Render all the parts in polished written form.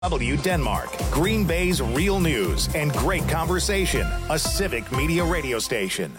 W Denmark, Green Bay's real news and great conversation, a Civic Media radio station.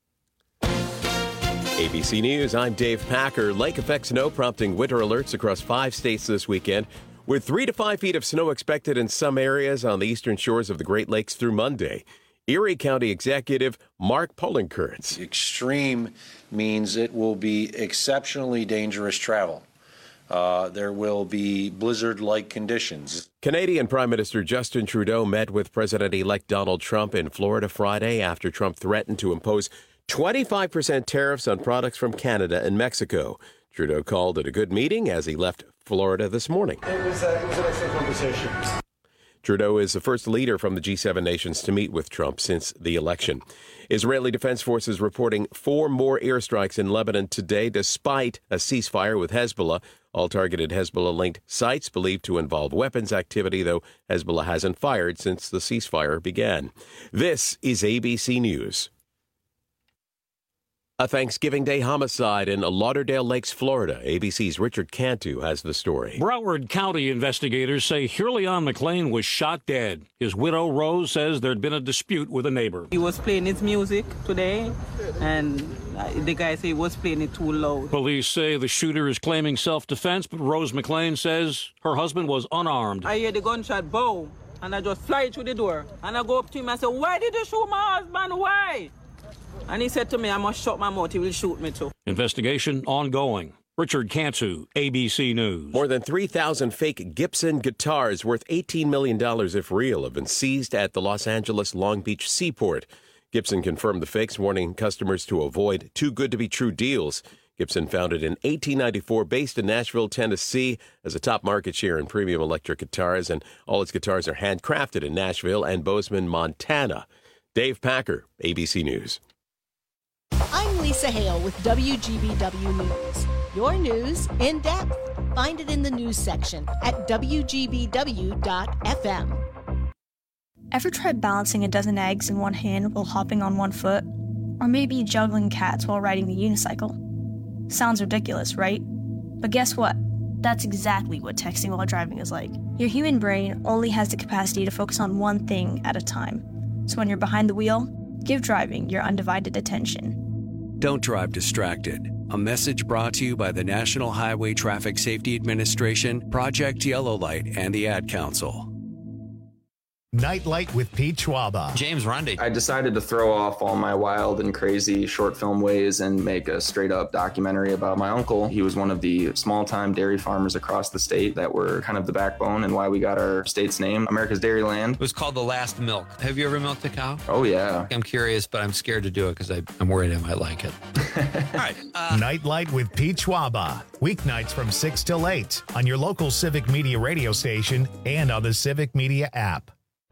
ABC News, I'm Dave Packer. Lake effect snow prompting winter alerts across 5 states this weekend, with 3 to 5 feet of snow expected in some areas on the eastern shores of the Great Lakes through Monday. Erie County Executive Mark Poloncarz. Extreme means it will be exceptionally dangerous travel. There will be blizzard-like conditions. Canadian Prime Minister Justin Trudeau met with President-elect Donald Trump in Florida Friday after Trump threatened to impose 25% tariffs on products from Canada and Mexico. Trudeau called it a good meeting as he left Florida this morning. It was an excellent conversation. Trudeau is the first leader from the G7 nations to meet with Trump since the election. Israeli Defense Forces reporting 4 more airstrikes in Lebanon today, despite a ceasefire with Hezbollah. All targeted Hezbollah-linked sites believed to involve weapons activity, though Hezbollah hasn't fired since the ceasefire began. This is ABC News. A Thanksgiving Day homicide in Lauderdale Lakes, Florida. ABC's Richard Cantu has the story. Broward County investigators say Hurleon McLean was shot dead. His widow, Rose, says there'd been a dispute with a neighbor. He was playing his music today, and the guy said he was playing it too loud. Police say the shooter is claiming self-defense, but Rose McLean says her husband was unarmed. I hear the gunshot boom, and I just fly through the door. And I go up to him and say, "Why did you shoot my husband? Why?" And he said to me, "I must shut my mouth. He will shoot me too." Investigation ongoing. Richard Cantu, ABC News. More than 3,000 fake Gibson guitars worth $18 million, if real, have been seized at the Los Angeles Long Beach seaport. Gibson confirmed the fakes, warning customers to avoid too-good-to-be-true deals. Gibson, founded in 1894, based in Nashville, Tennessee, has a top market share in premium electric guitars, and all its guitars are handcrafted in Nashville and Bozeman, Montana. Dave Packer, ABC News. I'm Lisa Hale with WGBW News. Your news in depth. Find it in the news section at WGBW.FM. Ever tried balancing a dozen eggs in one hand while hopping on one foot? Or maybe juggling cats while riding the unicycle? Sounds ridiculous, right? But guess what? That's exactly what texting while driving is like. Your human brain only has the capacity to focus on one thing at a time. So when you're behind the wheel, give driving your undivided attention. Don't drive distracted. A message brought to you by the National Highway Traffic Safety Administration, Project Yellow Light, and the Ad Council. Nightlight with Pete Schwaba. James Rundy. I decided to throw off all my wild and crazy short film ways and make a straight up documentary about my uncle. He was one of the small time dairy farmers across the state that were kind of the backbone and why we got our state's name, America's Dairyland. It was called The Last Milk. Have you ever milked a cow? Oh, yeah. I'm curious, but I'm scared to do it because I'm worried I might like it. All right. Nightlight with Pete Schwaba. Weeknights from 6 till 8 on your local Civic Media radio station and on the Civic Media app.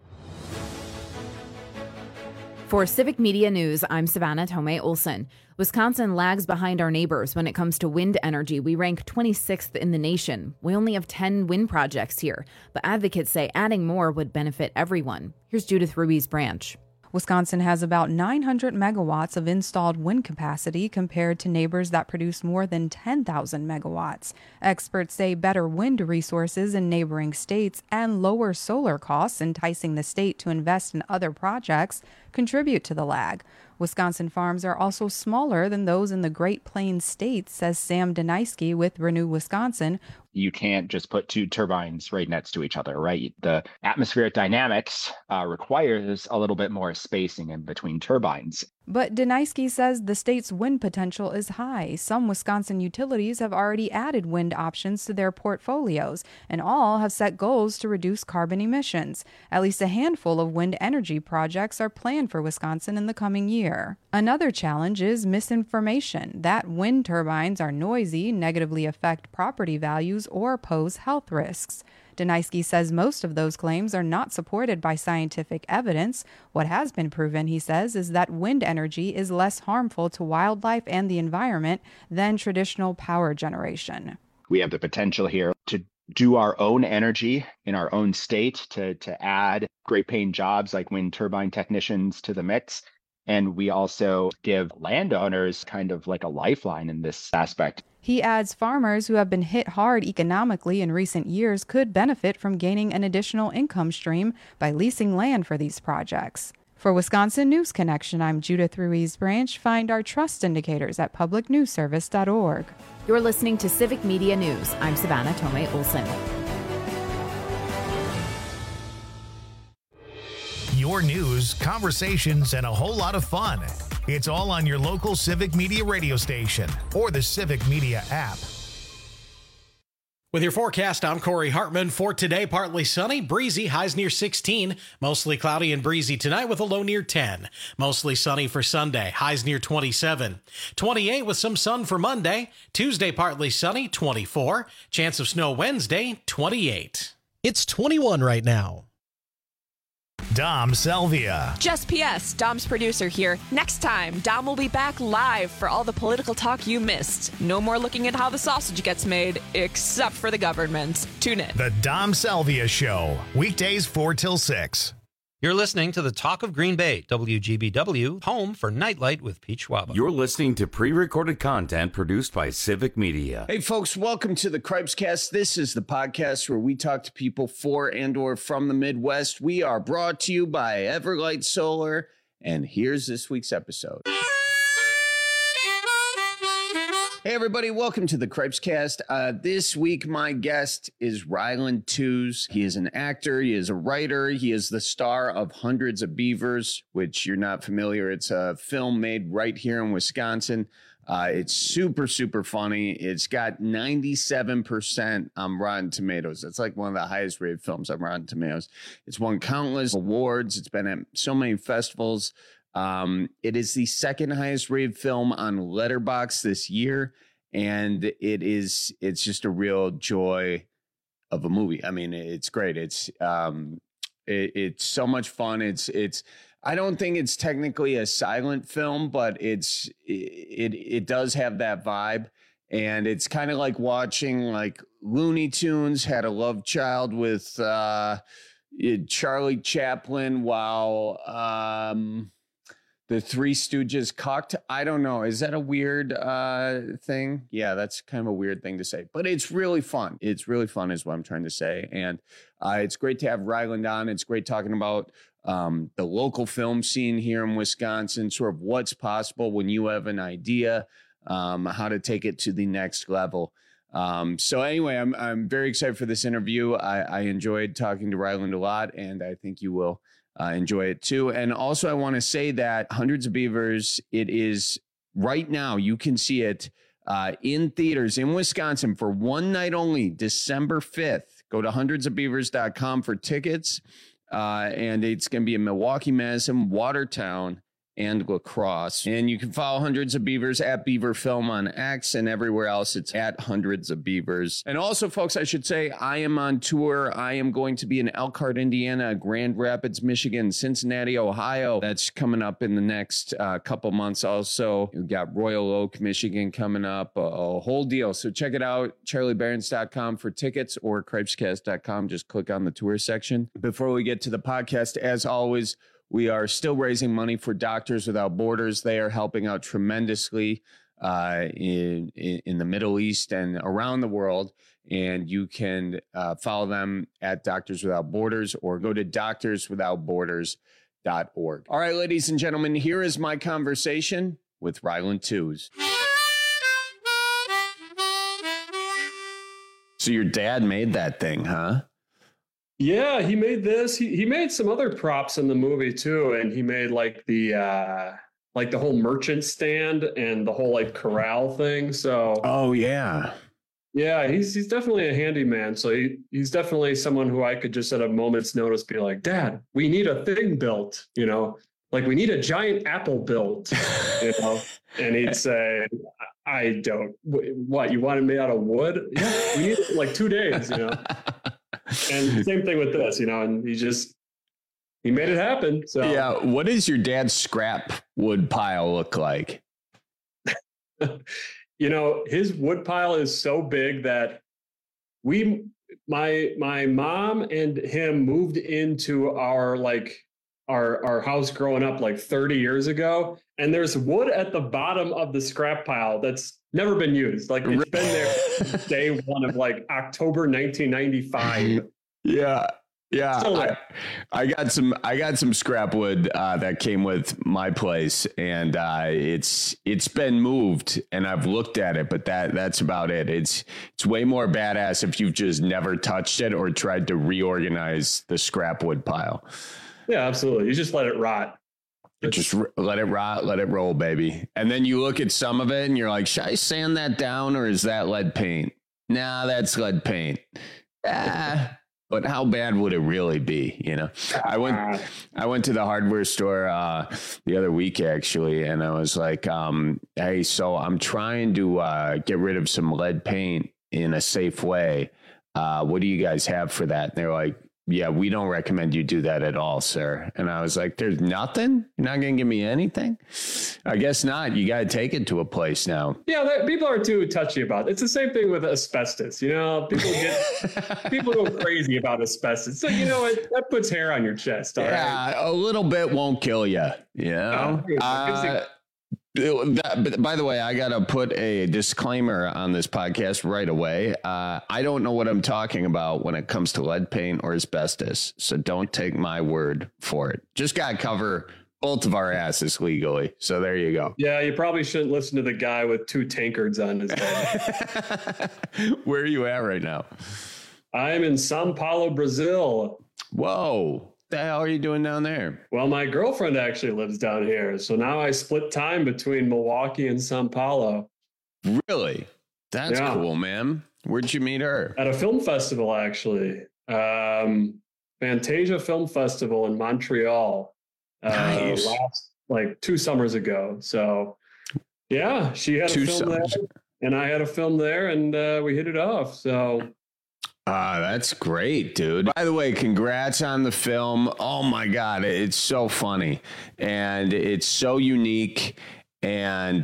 For Civic Media News, I'm Savannah Tomei Olson. Wisconsin lags behind our neighbors when it comes to wind energy. We rank 26th in the nation. We only have 10 wind projects here, but advocates say adding more would benefit everyone. Here's Judith Ruiz Branch. Wisconsin has about 900 megawatts of installed wind capacity compared to neighbors that produce more than 10,000 megawatts. Experts say better wind resources in neighboring states and lower solar costs, enticing the state to invest in other projects, contribute to the lag. Wisconsin farms are also smaller than those in the Great Plains states, says Sam Deniski with Renew Wisconsin. You can't just put 2 turbines right next to each other, right? The atmospheric dynamics requires a little bit more spacing in between turbines. But Deniski says the state's wind potential is high. Some Wisconsin utilities have already added wind options to their portfolios, and all have set goals to reduce carbon emissions. At least a handful of wind energy projects are planned for Wisconsin in the coming year. Another challenge is misinformation that wind turbines are noisy, negatively affect property values, or pose health risks. Deniski says most of those claims are not supported by scientific evidence. What has been proven, he says, is that wind energy is less harmful to wildlife and the environment than traditional power generation. We have the potential here to do our own energy in our own state, to add great paying jobs like wind turbine technicians to the mix. And we also give landowners kind of like a lifeline in this aspect. He adds farmers who have been hit hard economically in recent years could benefit from gaining an additional income stream by leasing land for these projects. For Wisconsin News Connection, I'm Judith Ruiz Branch. Find our trust indicators at publicnewsservice.org. You're listening to Civic Media News. I'm Savannah Tomei Olson. Your news, conversations, and a whole lot of fun. It's all on your local Civic Media radio station or the Civic Media app. With your forecast, I'm Corey Hartman. For today, partly sunny, breezy, highs near 16. Mostly cloudy and breezy tonight with a low near 10. Mostly sunny for Sunday, highs near 27. 28 with some sun for Monday. Tuesday, partly sunny, 24. Chance of snow Wednesday, 28. It's 21 right now. Dom Salvia. Just PS, Dom's producer here. Next time, Dom will be back live for all the political talk you missed. No more looking at how the sausage gets made, except for the government. Tune in. The Dom Salvia Show, weekdays 4 till 6. You're listening to the Talk of Green Bay, WGBW, home for Nightlight with Pete Schwaba. You're listening to pre-recorded content produced by Civic Media. Hey, folks, welcome to the Cripescast. This is the podcast where we talk to people for and or from the Midwest. We are brought to you by Everlight Solar, and here's this week's episode. Hey, everybody, welcome to the Cripescast. This week, my guest is Ryland Tews. He is an actor. He is a writer. He is the star of Hundreds of Beavers, which you're not familiar. It's a film made right here in Wisconsin. It's super, super funny. It's got 97% on Rotten Tomatoes. It's like one of the highest rated films on Rotten Tomatoes. It's won countless awards. It's been at so many festivals. It is the second highest rated film on Letterboxd this year, and it's just a real joy of a movie. I mean, it's great. It's so much fun. It's I don't think it's technically a silent film, but it does have that vibe, and it's kind of like watching like Looney Tunes had a love child with Charlie Chaplin while the Three Stooges cucked. I don't know. Is that a weird thing? Yeah, that's kind of a weird thing to say. But it's really fun. It's really fun is what I'm trying to say. And it's great to have Ryland on. It's great talking about the local film scene here in Wisconsin, sort of what's possible when you have an idea, how to take it to the next level. So anyway, I'm very excited for this interview. I enjoyed talking to Ryland a lot, and I think you will enjoy it too. And also I want to say that Hundreds of Beavers, it is right now, you can see it in theaters in Wisconsin for one night only, December 5th. Go to hundradsofbeavers.com for tickets. And it's going to be in Milwaukee, Madison, Watertown, and La Crosse. And you can follow Hundreds of Beavers at Beaver Film on X, and everywhere else it's at Hundreds of Beavers. And also, folks, I should say I am on tour. I am going to be in Elkhart, Indiana, Grand Rapids, Michigan, Cincinnati, Ohio. That's coming up in the next couple months. Also, we've got Royal Oak, Michigan coming up, a whole deal. So check it out, charliebarons.com for tickets or cripescast.com. Just click on the tour section. Before we get to the podcast, as always, we are still raising money for Doctors Without Borders. They are helping out tremendously in the Middle East and around the world. And you can follow them at Doctors Without Borders or go to doctorswithoutborders.org. All right, ladies and gentlemen, here is my conversation with Ryland Tews. So your dad made that thing, huh? Yeah, he made this. He made some other props in the movie too, and he made like the whole merchant stand and the whole like corral thing. So yeah, he's definitely a handyman. So he's definitely someone who I could just at a moment's notice be like, Dad, we need a thing built, you know, like we need a giant apple built, you know, and he'd say, I don't. What, you want it made out of wood? Yeah, we need it in like 2 days, you know. And same thing with this, you know, and he made it happen. So yeah, what does your dad's scrap wood pile look like? You know, his wood pile is so big that my mom and him moved into our like our house growing up like 30 years ago, and there's wood at the bottom of the scrap pile that's never been used. Like it's been there since day one of like October 1995. Yeah. I got some scrap wood that came with my place, and it's been moved, and I've looked at it, but that's about it. It's way more badass if you've just never touched it or tried to reorganize the scrap wood pile. Yeah, absolutely. You just let it rot. Just let it rot, let it roll, baby. And then you look at some of it and you're like, should I sand that down, or is that lead paint? Nah, that's lead paint. But how bad would it really be? You know, I went to the hardware store the other week, actually, and I was like, hey, so I'm trying to get rid of some lead paint in a safe way. What do you guys have for that? And they're like, yeah, we don't recommend you do that at all, sir. And I was like, there's nothing? You're not going to give me anything? I guess not. You got to take it to a place now. Yeah, people are too touchy about it. It's the same thing with asbestos. You know, people go crazy about asbestos. So, you know, that puts hair on your chest. All right? A little bit won't kill you. You know? By the way, I got to put a disclaimer on this podcast right away. I don't know what I'm talking about when it comes to lead paint or asbestos, so don't take my word for it. Just got to cover both of our asses legally. So there you go. Yeah, you probably shouldn't listen to the guy with 2 tankards on his head. Where are you at right now? I'm in Sao Paulo, Brazil. Whoa. The hell are you doing down there? Well, my girlfriend actually lives down here. So now I split time between Milwaukee and Sao Paulo. Really? That's cool, man. Where'd you meet her? At a film festival, actually. Fantasia Film Festival in Montreal. Nice. Like 2 summers ago. So yeah, she had a film there and I had a film there, and we hit it off. So that's great, dude. By the way, congrats on the film. Oh my God. It's so funny and it's so unique. And,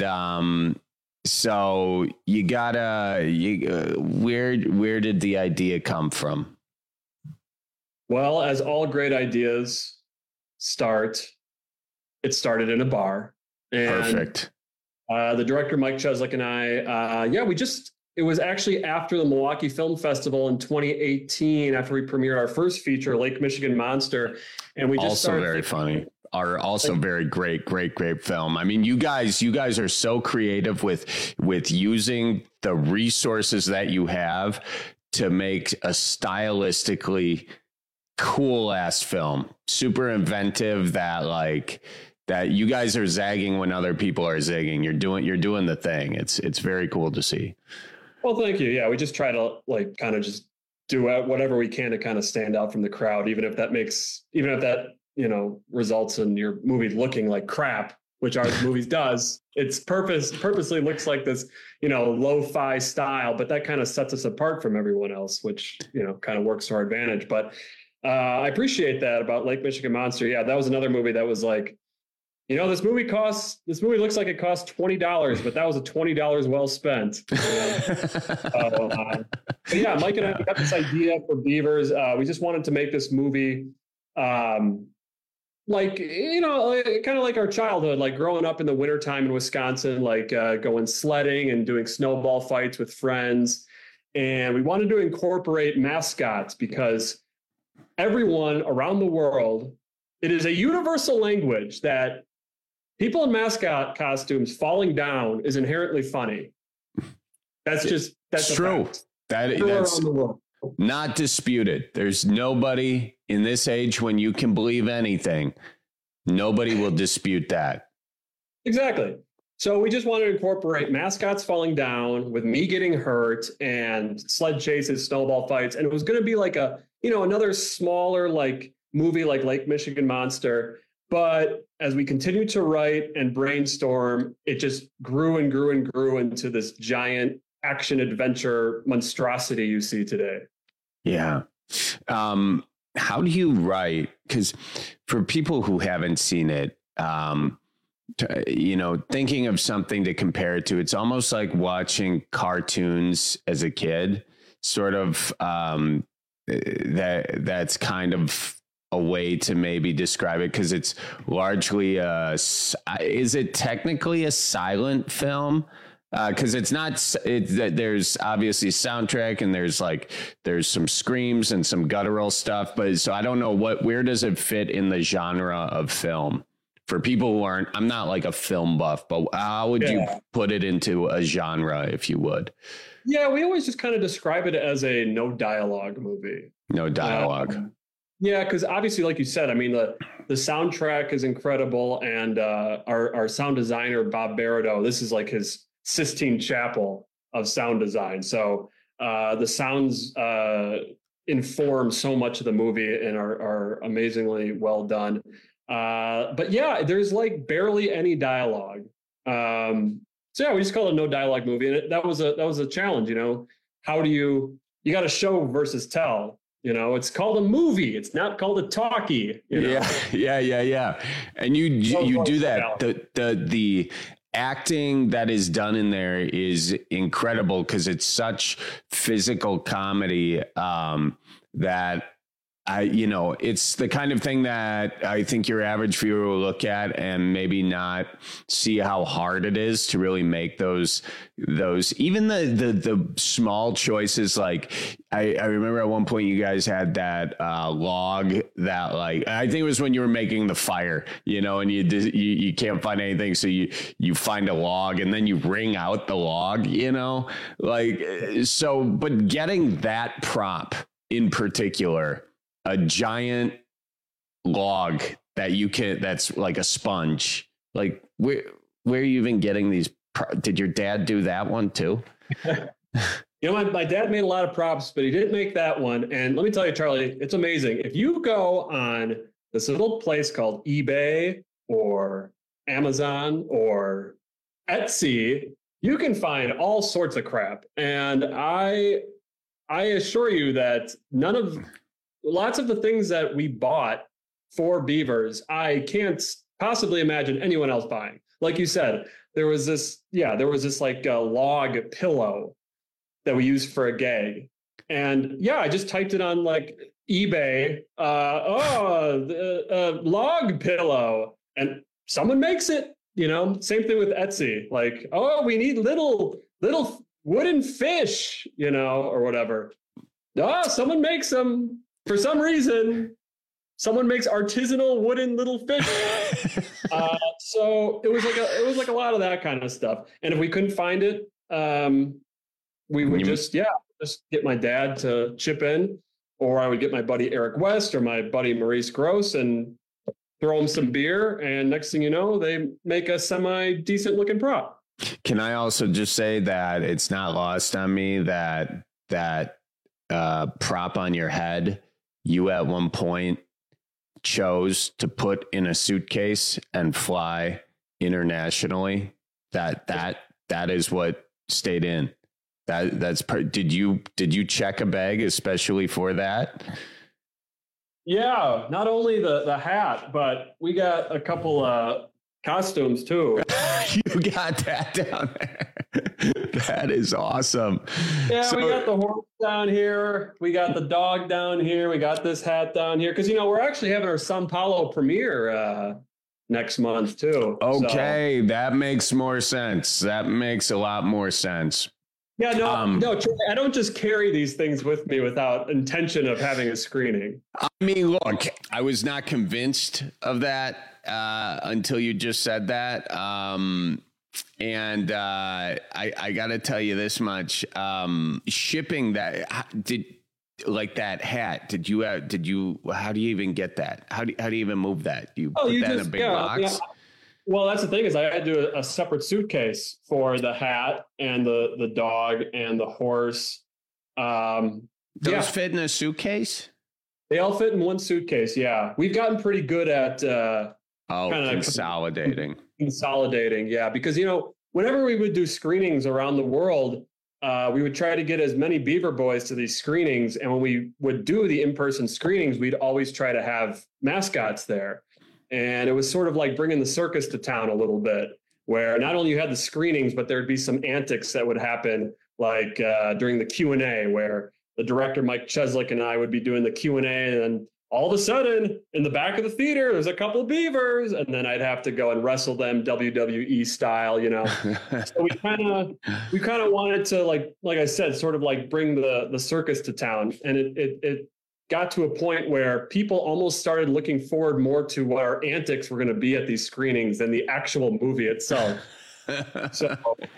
so you gotta, where did the idea come from? Well, as all great ideas start, it started in a bar. And, perfect. The director, Mike Cheslick, and I, it was actually after the Milwaukee Film Festival in 2018, after we premiered our first feature, Lake Michigan Monster. And we just also very funny. Are also very great film. I mean, you guys are so creative with using the resources that you have to make a stylistically cool ass film. Super inventive, that you guys are zagging when other people are zigging. You're doing the thing. It's very cool to see. Well, thank you. Yeah, we just try to kind of just do whatever we can to kind of stand out from the crowd, even if that results in your movie looking like crap, which our movies does. It's purposely looks like this, lo-fi style, but that kind of sets us apart from everyone else, which, kind of works to our advantage. But I appreciate that about Lake Michigan Monster. Yeah, that was another movie that was like, this movie looks like it cost $20, but that was a $20 well spent. But yeah, Mike and I got this idea for Beavers. We just wanted to make this movie kind of like our childhood, like growing up in the wintertime in Wisconsin, going sledding and doing snowball fights with friends. And we wanted to incorporate mascots because everyone around the world, it is a universal language that people in mascot costumes falling down is inherently funny. That's true. That's not disputed. There's nobody in this age when you can believe anything. Nobody will dispute that. Exactly. So we just wanted to incorporate mascots falling down with me getting hurt and sled chases, snowball fights. And it was going to be like another smaller movie like Lake Michigan Monster. But as we continued to write and brainstorm, it just grew and grew and grew into this giant action adventure monstrosity you see today. Yeah. How do you write? Because for people who haven't seen it, thinking of something to compare it to, it's almost like watching cartoons as a kid, sort of. That's kind of a way to maybe describe it, because it's largely is it technically a silent film? Because it's not. There's obviously soundtrack and there's some screams and some guttural stuff, but so I don't know where does it fit in the genre of film for people who aren't. I'm not like a film buff, but how would you put it into a genre if you would? Yeah, we always just kind of describe it as a no dialogue movie. No dialogue. Yeah, because obviously, like you said, I mean, the soundtrack is incredible, and our sound designer Bob Barado, this is like his Sistine Chapel of sound design. So the sounds inform so much of the movie and are amazingly well done. But yeah, there's like barely any dialogue. So yeah, we just call it a no dialogue movie, and that was a challenge. You know, how do you got to show versus tell? You know, it's called a movie. It's not called a talkie. You know? Yeah. And you do that. The acting that is done in there is incredible because it's such physical comedy that it's the kind of thing that I think your average viewer will look at and maybe not see how hard it is to really make those even the small choices. Like I remember at one point you guys had that log that, like, I think it was when you were making the fire, and you can't find anything. So you find a log and then you wring out the log, but getting that prop in particular, a giant log that's like a sponge. Like where are you even getting these? Did your dad do that one too? My dad made a lot of props, but he didn't make that one. And let me tell you, Charlie, it's amazing. If you go on this little place called eBay or Amazon or Etsy, you can find all sorts of crap. And I assure you that lots of the things that we bought for beavers, I can't possibly imagine anyone else buying. Like you said, there was this like a log pillow that we used for a gag. And yeah, I just typed it on like eBay, log pillow, and someone makes it, same thing with Etsy. Like, we need little wooden fish, or whatever. Someone makes them. For some reason, someone makes artisanal wooden little fish. So it was like a lot of that kind of stuff. And if we couldn't find it, we would just get my dad to chip in, or I would get my buddy Eric West or my buddy Maurice Gross and throw them some beer. And next thing you know, they make a semi-decent looking prop. Can I also just say that it's not lost on me that prop on your head, you at one point chose to put in a suitcase and fly internationally. That is what stayed in. Did you check a bag especially for that? Yeah, not only the hat, but we got a couple costumes too. You got that down there. That is awesome. Yeah, we got the horse down here. We got the dog down here. We got this hat down here. Because, we're actually having our Sao Paulo premiere next month, too. Okay, so that makes more sense. That makes a lot more sense. Yeah, no, I don't just carry these things with me without intention of having a screening. I mean, look, I was not convinced of that until you just said that. And I got to tell you this much, shipping that that hat, how do you even get that? How do you even move that? Do you put that in a big box? Yeah. Well, that's the thing is I had to do a separate suitcase for the hat and the dog and the horse. Those fit in a suitcase? They all fit in one suitcase. Yeah. We've gotten pretty good at, consolidating. Yeah. Because, whenever we would do screenings around the world, we would try to get as many Beaver Boys to these screenings. And when we would do the in-person screenings, we'd always try to have mascots there. And it was sort of like bringing the circus to town a little bit, where not only you had the screenings, but there'd be some antics that would happen, like during the Q&A, where the director, Mike Cheslick, and I would be doing the Q&A, and then all of a sudden, in the back of the theater, there's a couple of beavers, and then I'd have to go and wrestle them WWE style, you know. So we kind of wanted to, like I said, sort of like bring the circus to town, and it got to a point where people almost started looking forward more to what our antics were going to be at these screenings than the actual movie itself. So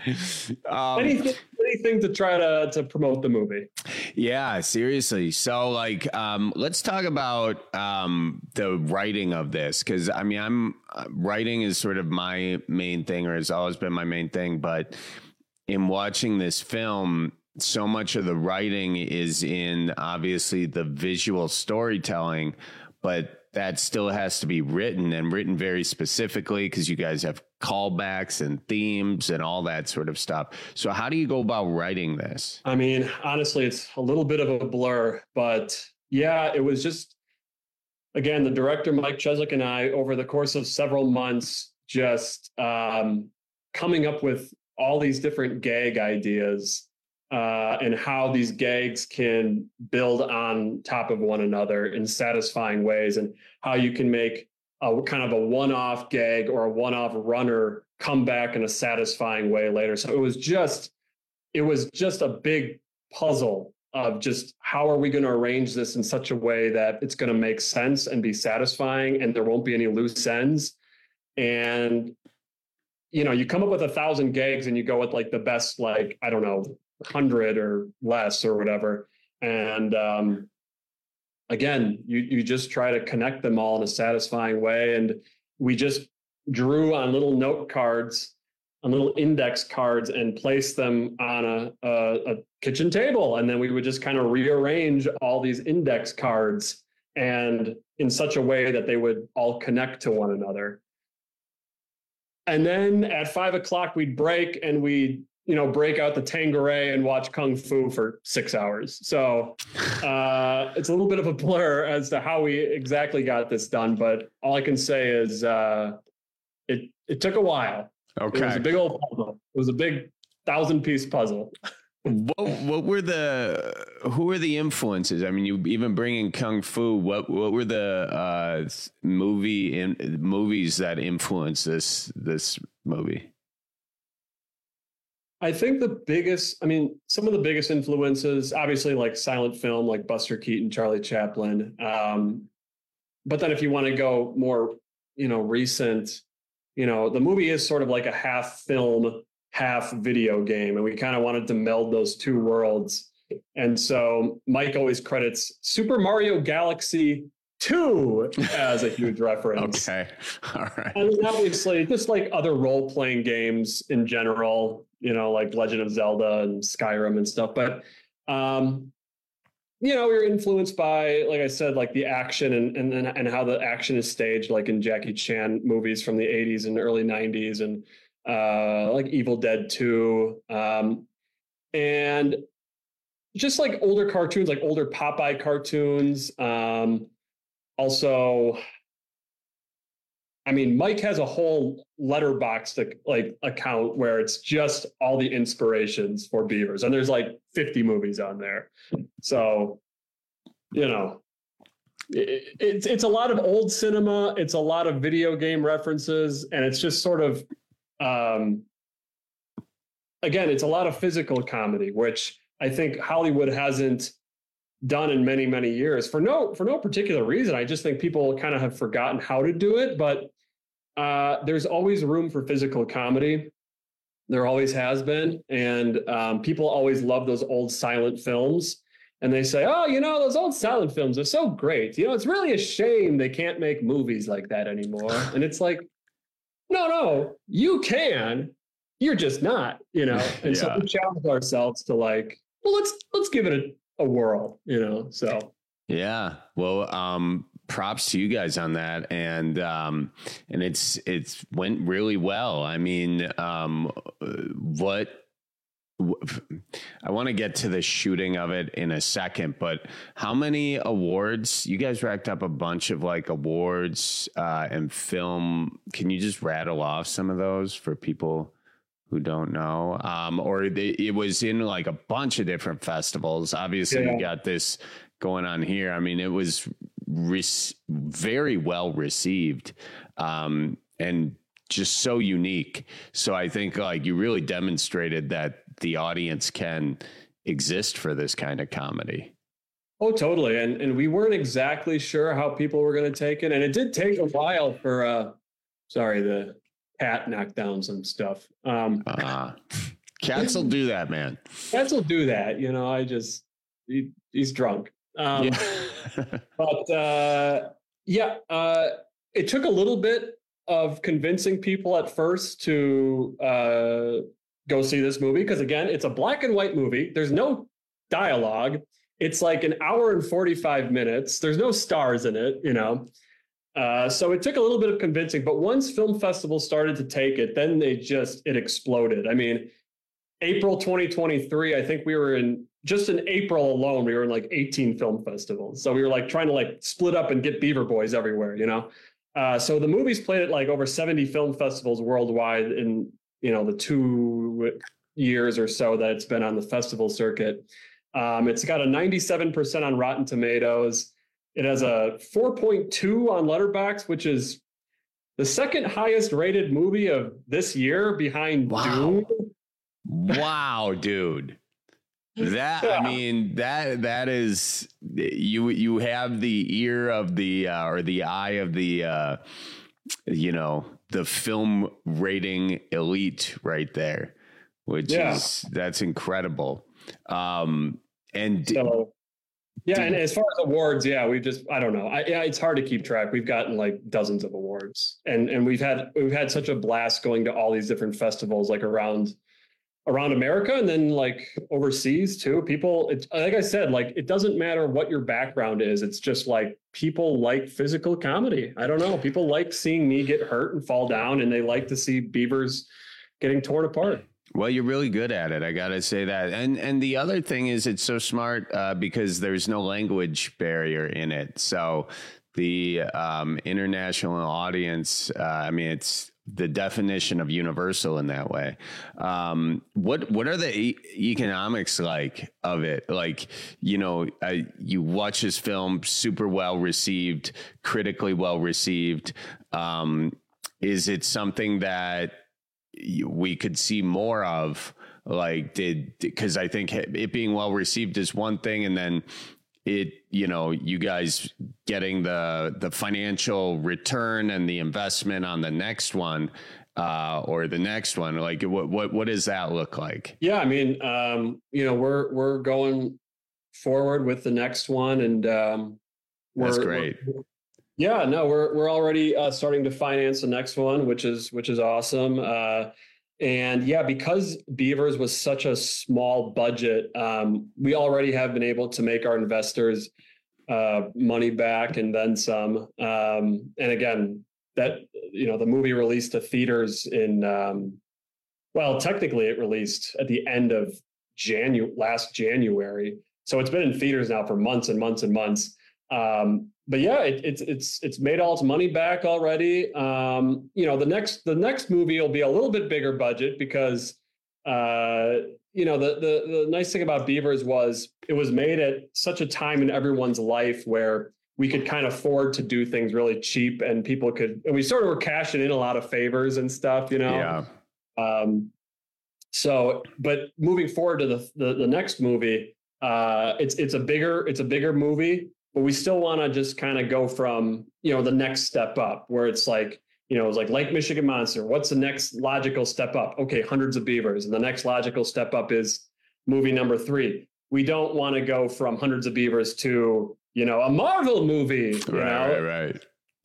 anything to try to promote the movie. Yeah, seriously. So like, let's talk about the writing of this, because I mean, writing is sort of my main thing, or has always been my main thing. But in watching this film, so much of the writing is in obviously the visual storytelling, but that still has to be written, and written very specifically, because you guys have callbacks and themes and all that sort of stuff. So how do you go about writing this? I mean, honestly, it's a little bit of a blur, but yeah, it was just, again, the director, Mike Cheswick, and I, over the course of several months, just coming up with all these different gag ideas and how these gags can build on top of one another in satisfying ways, and how you can make a kind of a one-off gag or a one-off runner come back in a satisfying way later. So it was just a big puzzle of just how are we going to arrange this in such a way that it's going to make sense and be satisfying, and there won't be any loose ends. And, you know, you come up with 1,000 gags and you go with like the best, like, I don't know, 100 or less or whatever. And again, you just try to connect them all in a satisfying way. And we just drew on little note cards, on little index cards, and placed them on a kitchen table. And then we would just kind of rearrange all these index cards, and in such a way that they would all connect to one another. And then at 5 o'clock, we'd break, and we'd, you know, break out the Tanqueray and watch Kung Fu for 6 hours. So it's a little bit of a blur as to how we exactly got this done. But all I can say is it took a while. Okay. It was a big old puzzle. It was a big 1,000-piece puzzle. Who were the influences? I mean, you even bringing Kung Fu. What were the movies that influenced this movie? I think some of the biggest influences, obviously, like silent film, like Buster Keaton, Charlie Chaplin. But then if you want to go more, you know, recent, you know, the movie is sort of like a half film, half video game. And we kind of wanted to meld those two worlds. And so Mike always credits Super Mario Galaxy 2 as a huge reference. Okay. All right. And obviously, just like other role-playing games in general, you know, like Legend of Zelda and Skyrim and stuff. But, you know, we were influenced by, like I said, like the action and how the action is staged, like in Jackie Chan movies from the 80s and early 90s, and like Evil Dead 2. And just like older cartoons, like older Popeye cartoons. Also, I mean, Mike has a whole Letterboxd like account where it's just all the inspirations for beavers, and there's like 50 movies on there. So, you know, it's a lot of old cinema, it's a lot of video game references, and it's just sort of, again, it's a lot of physical comedy, which I think Hollywood hasn't done in many, many years for no particular reason. I just think people kind of have forgotten how to do it, but there's always room for physical comedy. There always has been. And people always love those old silent films. And they say, oh, you know, those old silent films are so great. You know, it's really a shame they can't make movies like that anymore. And it's like, no, you can. You're just not, you know. And so we challenge ourselves to like, well, let's give it a whirl, you know. So yeah, well, props to you guys on that, and it's went really well. I mean, I want to get to the shooting of it in a second, but how many awards? You guys racked up a bunch of like awards and film. Can you just rattle off some of those for people who don't know? It was in like a bunch of different festivals. Obviously, we got this going on here. I mean, it was very well received, and just so unique. So I think like you really demonstrated that the audience can exist for this kind of comedy. Oh, totally. And we weren't exactly sure how people were going to take it. And it did take a while for, the cat knocked down some stuff. Cats will do that, man. Cats will do that. He's drunk. But it took a little bit of convincing people at first to go see this movie. Because again, it's a black and white movie. There's no dialogue. It's like an hour and 45 minutes. There's no stars in it, So it took a little bit of convincing, but once film festivals started to take it, then it exploded. I mean, April 2023, I think we were in April alone, we were in like 18 film festivals. So we were like trying to like split up and get Beaver Boys everywhere, So the movie's played at like over 70 film festivals worldwide in, the 2 years or so that it's been on the festival circuit. It's got a 97% on Rotten Tomatoes. It has a 4.2 on Letterboxd, which is the second highest rated movie of this year behind Doom. Wow, dude. That is, you have the ear of the or the eye of the the film rating elite right there, that's incredible. And as far as awards, I don't know. It's hard to keep track. We've gotten like dozens of awards, and we've had such a blast going to all these different festivals, like around America, and then like overseas too. People, like I said, like it doesn't matter what your background is. It's just like people like physical comedy. I don't know. People like seeing me get hurt and fall down, and they like to see beavers getting torn apart. Well, you're really good at it. I got to say that. And the other thing is it's so smart because there's no language barrier in it. So the international audience, it's the definition of universal in that way. What are the economics like of it? Like, you watch this film, super well received, critically well received. Is it something that we could see more of? Like, because I think it being well received is one thing, and then you guys getting the financial return and the investment on the next one, or the next one, like what does that look like? Yeah, we're going forward with the next one, and that's great. We're already starting to finance the next one, which is awesome. Because Beavers was such a small budget, we already have been able to make our investors money back and then some. And again, that, the movie released to theaters in, technically it released at the end of last January. So it's been in theaters now for months and months and months. It's made all its money back already. The next movie will be a little bit bigger budget because, the nice thing about Beavers was it was made at such a time in everyone's life where we could kind of afford to do things really cheap, and we sort of were cashing in a lot of favors and stuff, Yeah. But moving forward to the next movie, it's a bigger movie. But we still want to just kind of go from, the next step up where it's like, it's like Lake Michigan Monster. What's the next logical step up? Okay, Hundreds of Beavers. And the next logical step up is movie number 3. We don't want to go from Hundreds of Beavers to, a Marvel movie. Right.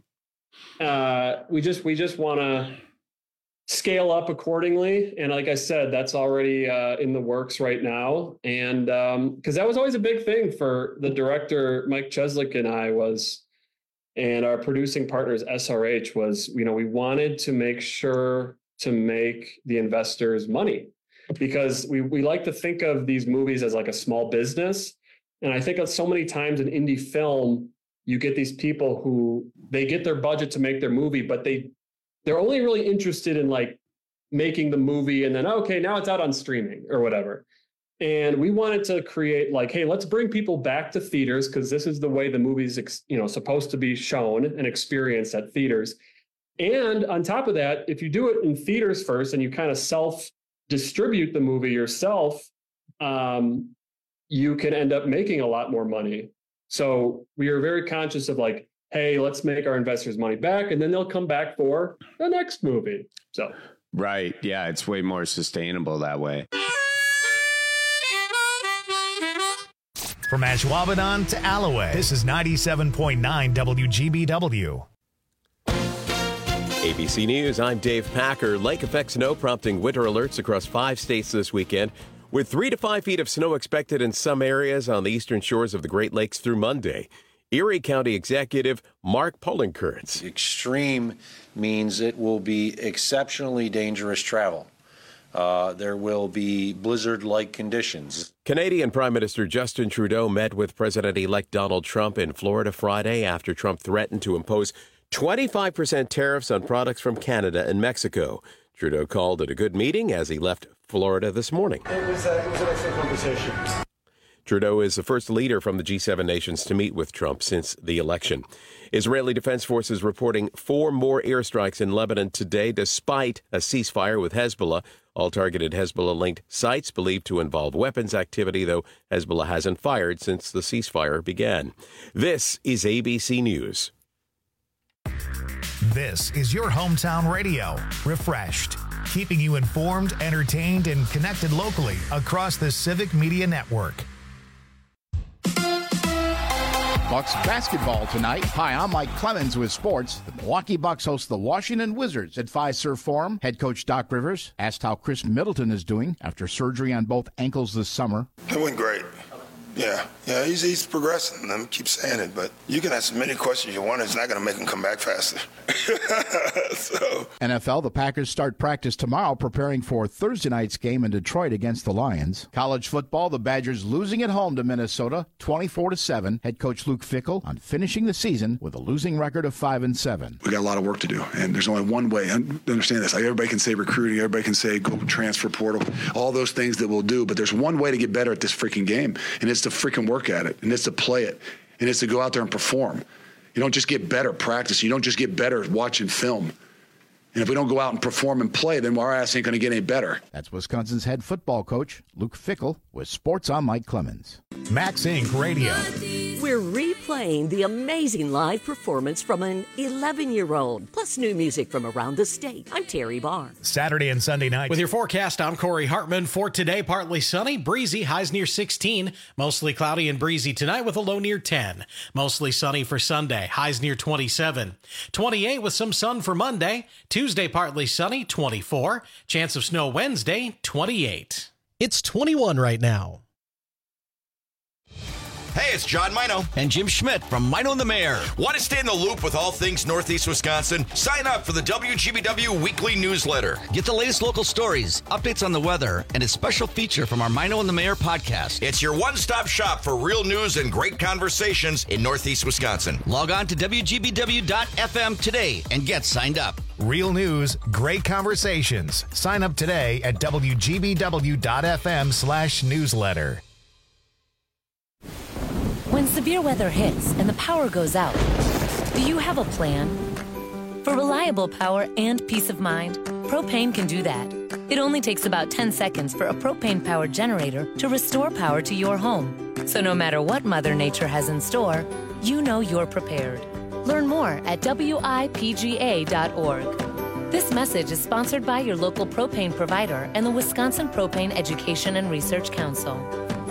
We just want to scale up accordingly. And like I said, that's already in the works right now. And because that was always a big thing for the director, Mike Cheslick, and and our producing partners, SRH, was, we wanted to make sure to make the investors money, because we like to think of these movies as like a small business. And I think that so many times in indie film, you get these people who they get their budget to make their movie, but they're only really interested in like making the movie and then, okay, now it's out on streaming or whatever. And we wanted to create like, hey, let's bring people back to theaters because this is the way the movie's supposed to be shown and experienced at theaters. And on top of that, if you do it in theaters first and you kind of self-distribute the movie yourself, you can end up making a lot more money. So we are very conscious of like, hey, let's make our investors money back, and then they'll come back for the next movie. So right. Yeah, it's way more sustainable that way. From Ashwaubenon to Alloway, this is 97.9 WGBW. ABC News, I'm Dave Packer. Lake effect snow prompting winter alerts across 5 states this weekend, with 3 to 5 feet of snow expected in some areas on the eastern shores of the Great Lakes through Monday. Erie County Executive Mark Pollinkirtz. Extreme means it will be exceptionally dangerous travel. There will be blizzard-like conditions. Canadian Prime Minister Justin Trudeau met with President-elect Donald Trump in Florida Friday after Trump threatened to impose 25% tariffs on products from Canada and Mexico. Trudeau called it a good meeting as he left Florida this morning. It was an excellent conversation. Trudeau is the first leader from the G7 nations to meet with Trump since the election. Israeli Defense Forces reporting 4 more airstrikes in Lebanon today, despite a ceasefire with Hezbollah. All targeted Hezbollah-linked sites believed to involve weapons activity, though Hezbollah hasn't fired since the ceasefire began. This is ABC News. This is your hometown radio, refreshed, keeping you informed, entertained, and connected locally across the Civic Media Network. Bucks basketball tonight. Hi, I'm Mike Clemens with sports. The Milwaukee Bucks host the Washington Wizards at Fiserv Forum. Head coach Doc Rivers asked how Chris Middleton is doing after surgery on both ankles this summer. It went great. Yeah, he's progressing. Let me keep saying it, but you can ask as many questions you want. It's not going to make him come back faster. NFL, the Packers start practice tomorrow, preparing for Thursday night's game in Detroit against the Lions. College football, the Badgers losing at home to Minnesota, 24-7. Head coach Luke Fickell on finishing the season with a losing record of 5-7. We got a lot of work to do, and there's only one way. Understand this. Like everybody can say recruiting, everybody can say go transfer portal, all those things that we'll do, but there's one way to get better at this freaking game, and it's to freaking work at it, and it's to play it, and it's to go out there and perform. You don't just get better practice. You don't just get better watching film. And if we don't go out and perform and play, then our ass ain't going to get any better. That's Wisconsin's head football coach, Luke Fickell, with Sports. I'm Mike Clemens. Max Inc. Radio. We're replaying the amazing live performance from an 11-year-old, plus new music from around the state. I'm Terry Barr. Saturday and Sunday night. With your forecast, I'm Corey Hartman. For today, partly sunny, breezy, highs near 16. Mostly cloudy and breezy tonight with a low near 10. Mostly sunny for Sunday, highs near 27. 28 with some sun for Monday. Tuesday, partly sunny, 24. Chance of snow Wednesday, 28. It's 21 right now. Hey, it's John Mino and Jim Schmidt from Mino and the Mayor. Want to stay in the loop with all things Northeast Wisconsin? Sign up for the WGBW weekly newsletter. Get the latest local stories, updates on the weather, and a special feature from our Mino and the Mayor podcast. It's your one-stop shop for real news and great conversations in Northeast Wisconsin. Log on to WGBW.FM today and get signed up. Real news, great conversations. Sign up today at WGBW.FM/newsletter. When severe weather hits and the power goes out, do you have a plan? For reliable power and peace of mind, Propane can do that. It only takes about 10 seconds for a propane-powered generator to restore power to your home. So no matter what Mother Nature has in store, you know you're prepared. Learn more at WIPGA.org. This message is sponsored by your local propane provider and the Wisconsin Propane Education and Research Council.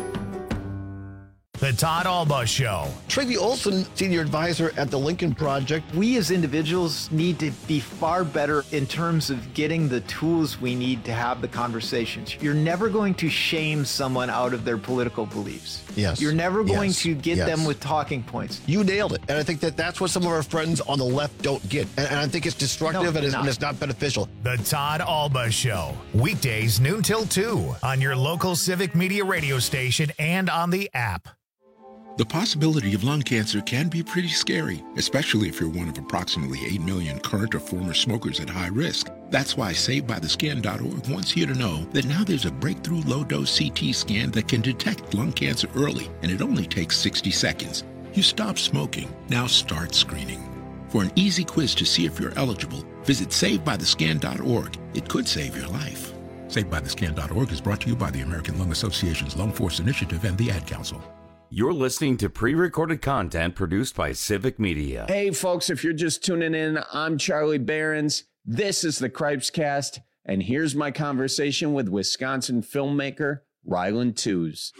The Todd Alba Show. Tracy Olson, Senior Advisor at the Lincoln Project. We as individuals need to be far better in terms of getting the tools we need to have the conversations. You're never going to shame someone out of their political beliefs. Yes. You're never going to get them with talking points. You nailed it. And I think that's what some of our friends on the left don't get. And I think it's destructive and it's not beneficial. The Todd Alba Show. Weekdays noon till 2 on your local Civic Media radio station and on the app. The possibility of lung cancer can be pretty scary, especially if you're one of approximately 8 million current or former smokers at high risk. That's why SaveByTheScan.org wants you to know that now there's a breakthrough low-dose CT scan that can detect lung cancer early, and it only takes 60 seconds. You stop smoking, now start screening. For an easy quiz to see if you're eligible, visit SaveByTheScan.org. It could save your life. SaveByTheScan.org is brought to you by the American Lung Association's Lung Force Initiative and the Ad Council. You're listening to pre-recorded content produced by Civic Media. Hey, folks, if you're just tuning in, I'm Charlie Behrens. This is the Cripes Cast, and here's my conversation with Wisconsin filmmaker Ryland Tews.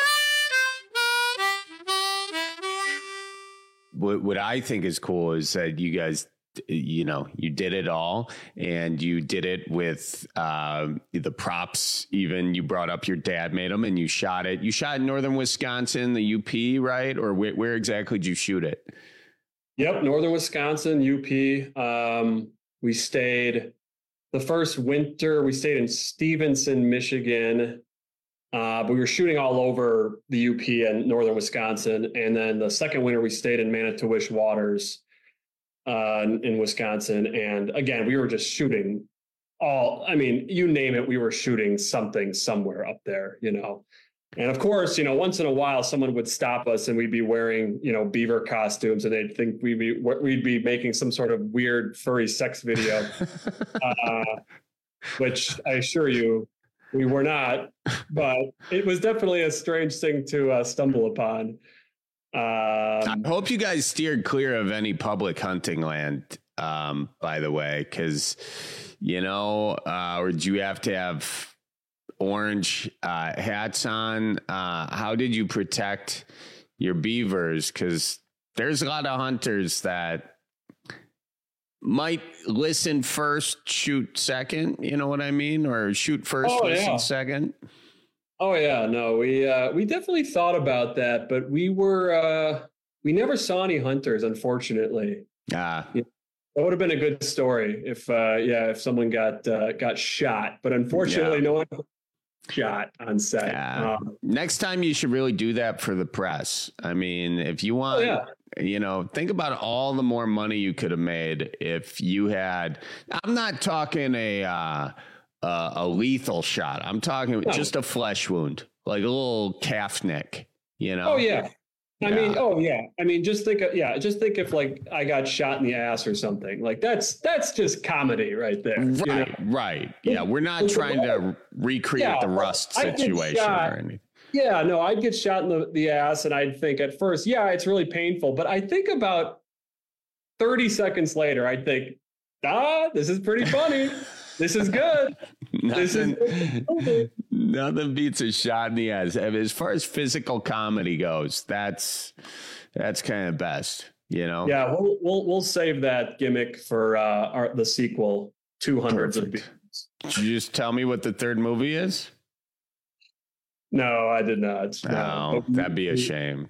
What I think is cool is that you guys, you did it all, and you did it with the props. Even you brought up your dad made them, and you shot it. You shot in northern Wisconsin, the UP, right? Or where exactly did you shoot it? Yep, northern Wisconsin, UP. We stayed the first winter. We stayed in Stevenson, Michigan. But we were shooting all over the UP and northern Wisconsin. And then the second winter, we stayed in Manitowish Waters in Wisconsin. And again, we were just shooting you name it, we were shooting something somewhere up there, And of course, once in a while, someone would stop us and we'd be wearing, beaver costumes, and they'd think we'd be making some sort of weird furry sex video, which I assure you, we were not, but it was definitely a strange thing to stumble upon. I hope you guys steered clear of any public hunting land, by the way, because, or do you have to have orange hats on? How did you protect your beavers? Because there's a lot of hunters that might listen first, shoot second, you know what I mean? Or shoot first, listen second. Oh yeah, no, we definitely thought about that, but we never saw any hunters, unfortunately. That would have been a good story if someone got shot, but unfortunately no one shot on set. Next time you should really do that for the press. I mean, if you want, think about all the more money you could have made if you had. I'm not talking a lethal shot. I'm talking just a flesh wound, like a little calf nick. Oh yeah. I mean, just think if like I got shot in the ass or something. Like that's just comedy right there. Right. Yeah, we're not trying to recreate the Rust situation or anything. Yeah, no, I'd get shot in the ass, and I'd think at first, it's really painful. But I think about 30 seconds later, I'd think, this is pretty funny. This is good. Nothing beats a shot in the ass. As far as physical comedy goes, that's kind of best, Yeah, we'll save that gimmick for the sequel, 200s of beats. Did you just tell me what the third movie is? No, I did not. No, that'd be a shame.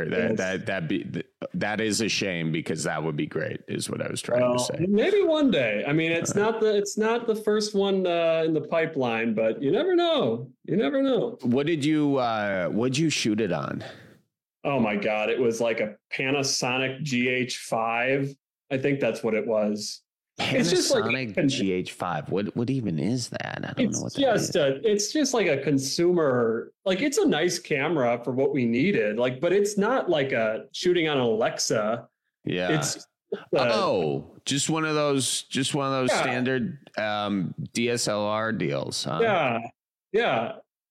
That is a shame, because that would be great, is what I was trying to say. Maybe one day. I mean, it's not the first one in the pipeline, but you never know. What'd you shoot it on? Oh my God, it was like a Panasonic GH5. I think that's what it was. It's just like GH5. What even is that? I don't know what that is. It's just like a consumer, like it's a nice camera for what we needed. Like, but it's not like a shooting on an Alexa. Yeah. It's just one of those standard DSLR deals. Huh? Yeah.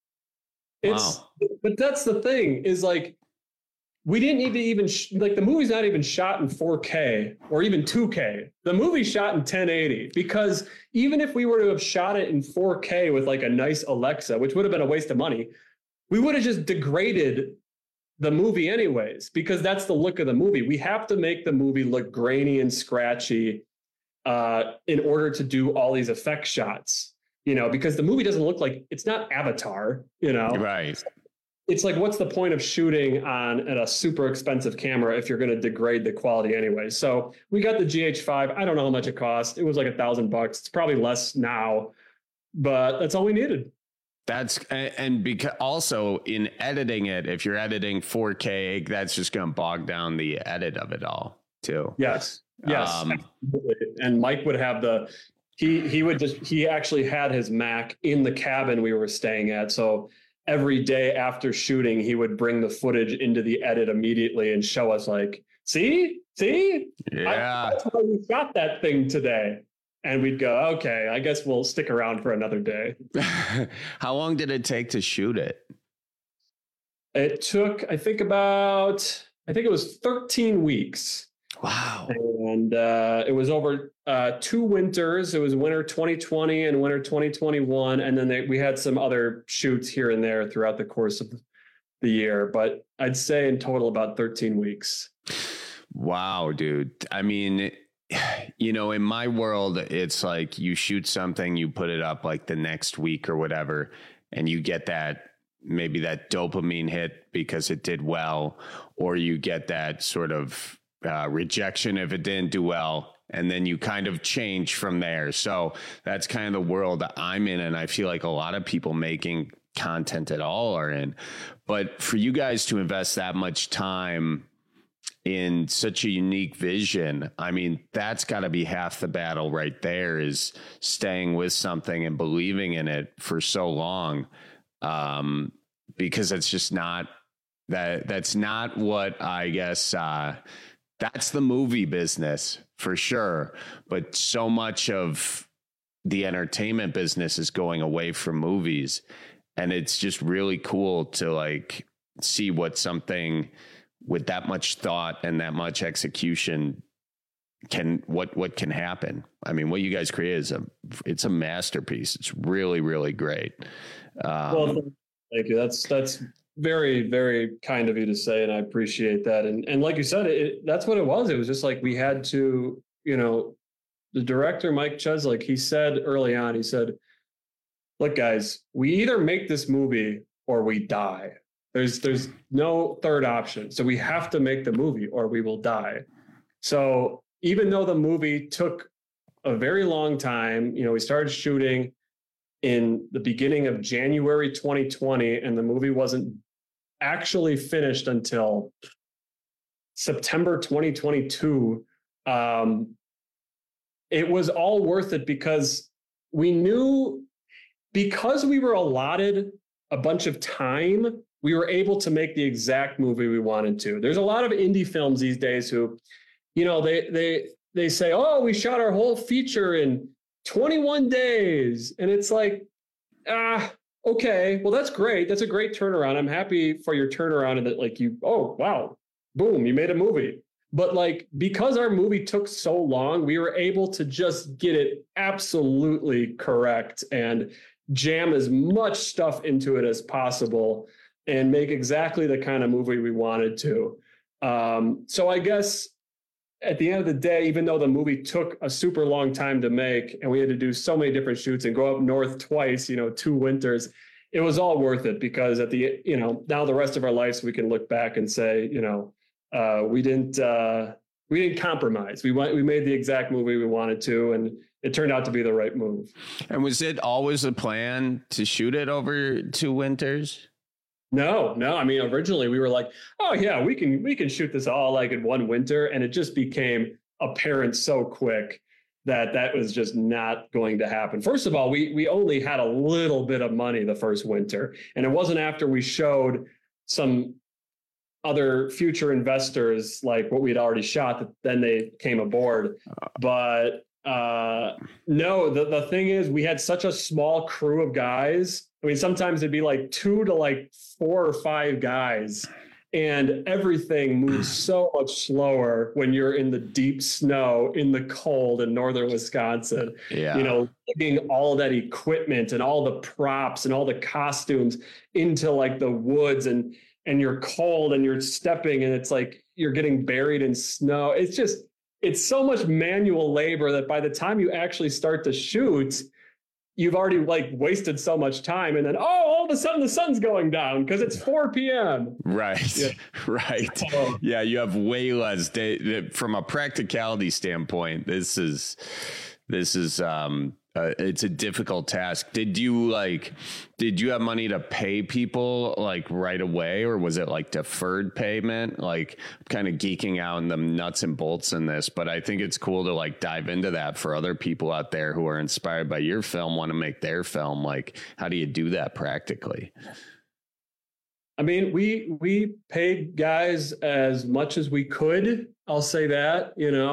But that's the thing is like, we didn't need to even, the movie's not even shot in 4K or even 2K. The movie's shot in 1080, because even if we were to have shot it in 4K with like a nice Alexa, which would have been a waste of money, we would have just degraded the movie anyways, because that's the look of the movie. We have to make the movie look grainy and scratchy in order to do all these effect shots, because the movie doesn't look like, it's not Avatar, Right. It's like, what's the point of shooting on a super expensive camera if you're going to degrade the quality anyway? So we got the GH5. I don't know how much it cost. It was like $1,000. It's probably less now, but that's all we needed. Because also in editing it, if you're editing 4K, that's just going to bog down the edit of it all too. Yes. And Mike would have he actually had his Mac in the cabin we were staying at. So every day after shooting, he would bring the footage into the edit immediately and show us like, see, yeah, that's why we shot that thing today. And we'd go, okay, I guess we'll stick around for another day. How long did it take to shoot it? It took, I think it was 13 weeks. Wow. And it was over 2 winters. It was winter 2020 and winter 2021. And then we had some other shoots here and there throughout the course of the year. But I'd say in total about 13 weeks. Wow, dude. I mean, you know, in my world, it's like you shoot something, you put it up like the next week or whatever, and you get maybe that dopamine hit because it did well, or you get that sort of rejection if it didn't do well, and then you kind of change from there. So that's kind of the world I'm in, and I feel like a lot of people making content at all are in. But for you guys to invest that much time in such a unique vision, I mean, that's got to be half the battle right there, is staying with something and believing in it for so long. Because it's just not that's not what I guess, that's the movie business for sure. But so much of the entertainment business is going away from movies. And it's just really cool to like see what something with that much thought and that much execution what can happen. I mean, what you guys create it's a masterpiece. It's really, really great. Well, thank you. That's very, very kind of you to say, and I appreciate that. And like you said, that's what it was. It was just like we had to, you know, the director, Mike Cheslick, he said early on, he said, look, guys, we either make this movie or we die. There's no third option. So we have to make the movie or we will die. So even though the movie took a very long time, you know, we started shooting in the beginning of January 2020, and the movie wasn't actually finished until September 2022. It was all worth it because we knew, because we were allotted a bunch of time, we were able to make the exact movie we wanted to. There's a lot of indie films these days who, you know, they say, oh, we shot our whole feature in 21 days. And it's like, okay, well, that's great. That's a great turnaround. I'm happy for your turnaround and that like oh, wow, boom, you made a movie. But like, because our movie took so long, we were able to just get it absolutely correct and jam as much stuff into it as possible and make exactly the kind of movie we wanted to. So I guess at the end of the day, even though the movie took a super long time to make and we had to do so many different shoots and go up north twice, you know, 2 winters, it was all worth it because at the, you know, now the rest of our lives, we can look back and say, you know, we didn't compromise. We made the exact movie we wanted to, and it turned out to be the right move. And was it always a plan to shoot it over 2 winters? No. I mean, originally we were like, oh yeah, we can shoot this all like in 1 winter. And it just became apparent so quick that was just not going to happen. First of all, we only had a little bit of money the first winter. And it wasn't after we showed some other future investors like what we'd already shot that then they came aboard. But no, the thing is, we had such a small crew of guys. I mean, sometimes it'd be like 2 to like 4 or 5 guys, and everything moves so much slower when you're in the deep snow in the cold in northern Wisconsin. Yeah. You know, getting all that equipment and all the props and all the costumes into like the woods, and you're cold and you're stepping and it's like you're getting buried in snow. It's so much manual labor that by the time you actually start to shoot, you've already like wasted so much time. And then, all of a sudden the sun's going down because it's 4 p.m. Right. Yeah. Right. Yeah. You have way less day from a practicality standpoint. This is it's a difficult task. Did you have money to pay people like right away, or was it like deferred payment? Like, I'm kind of geeking out in the nuts and bolts in this, but I think it's cool to like dive into that for other people out there who are inspired by your film, want to make their film. Like, how do you do that practically? I mean, we paid guys as much as we could. I'll say that,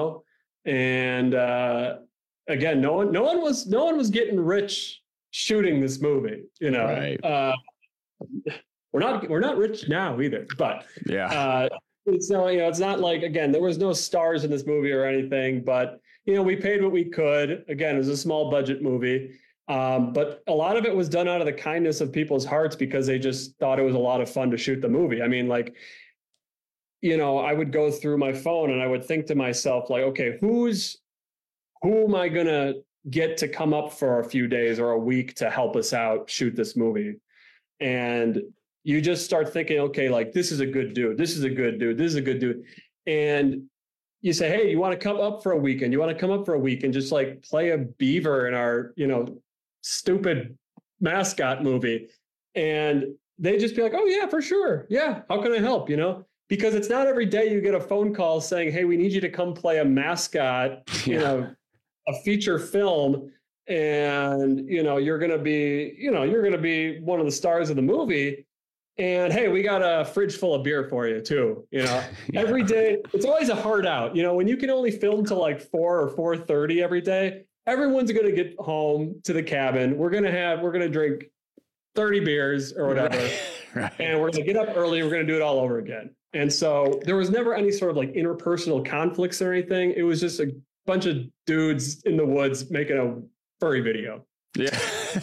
and again, no one was getting rich shooting this movie. Right. We're not rich now either. But yeah, it's not like, again, there was no stars in this movie or anything. But we paid what we could. Again, it was a small budget movie. But a lot of it was done out of the kindness of people's hearts because they just thought it was a lot of fun to shoot the movie. I mean, like, I would go through my phone and I would think to myself, like, okay, who am I going to get to come up for a few days or a week to help us out shoot this movie? And you just start thinking, okay, like, this is a good dude. This is a good dude. This is a good dude. And you say, hey, you want to come up for a weekend? You want to come up for a week and just like play a beaver in our, stupid mascot movie? And they just be like, oh yeah, for sure. Yeah. How can I help? Because it's not every day you get a phone call saying, hey, we need you to come play a mascot, a feature film. And, you're going to be one of the stars of the movie. And hey, we got a fridge full of beer for you too. Every day, it's always a hard out. When you can only film till like 4 or 4:30 every day, everyone's going to get home to the cabin. We're going to drink 30 beers or whatever. Right. And we're going to get up early. We're going to do it all over again. And so there was never any sort of like interpersonal conflicts or anything. It was just a bunch of dudes in the woods making a furry video. Yeah.